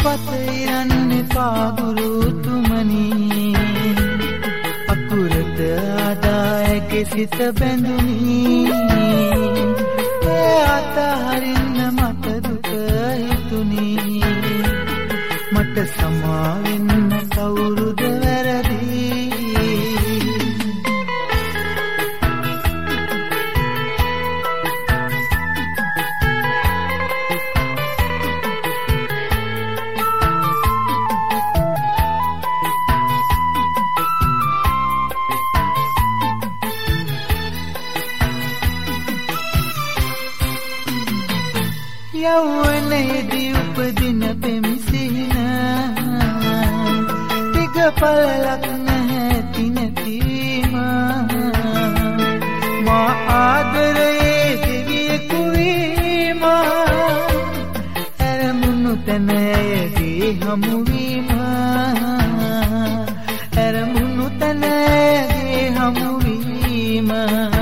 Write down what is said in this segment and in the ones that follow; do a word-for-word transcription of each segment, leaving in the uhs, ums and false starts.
පින්පත ඉරන්නේ පාගුරුතුමනි අකුරට ආදායගේ සිත බැඳුනි ඒ අතහරින්න මට දුක හිතුනි මට සමා වෙන්න කවුරුද වැරදි යෞවනයේදී උපදින පෙම් සිහින ටික පළලක් නැහැ තිනතිම මා ආදරයේ දෙවියෙකු වීම ඇරමුණු තැනයේදී හමුවීම ඇරමුණු තැනයේදී හමුවීම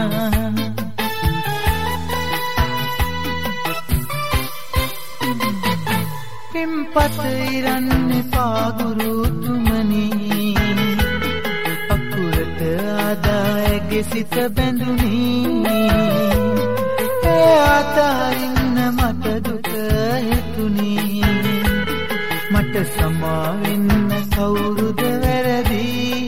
පින්පත ඉරන්නේ පාගුරුතුමනි අකුරට ආදායගේ සිත බැඳුනි ඒ අතහරින්න මට දුක හිතුනි මට සමා වෙන්න කවුරුද වැරදි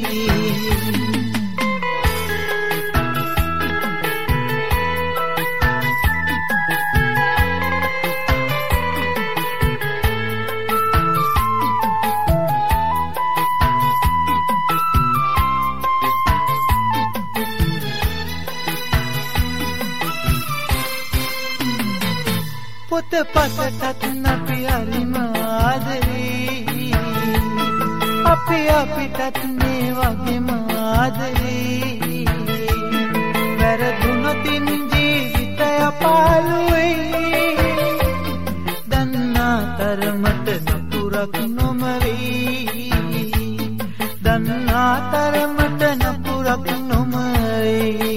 පොත පතටත් අපි හරිම ආදරේ අපි අපිටත් මේ වගේම ආදරේ වැරදුනොතින් ජීවිතය පාළුවේ දන්නා තරමට නපුරක් නොමවේ දන්නා තරමට නපුරක් නොමවේ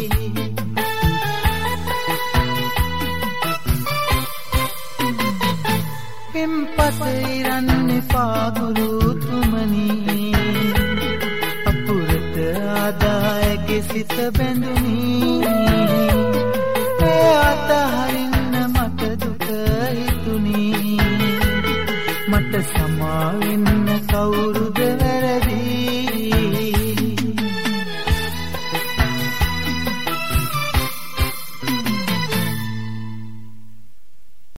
පින්පත ඉරන්නේ පාගුරුතුමනි අකුරට ආදායගේ සිත බැඳුනි ඒ අතහරින්න මට දුක හිතුනි මට සමා වෙන්න කවුරුද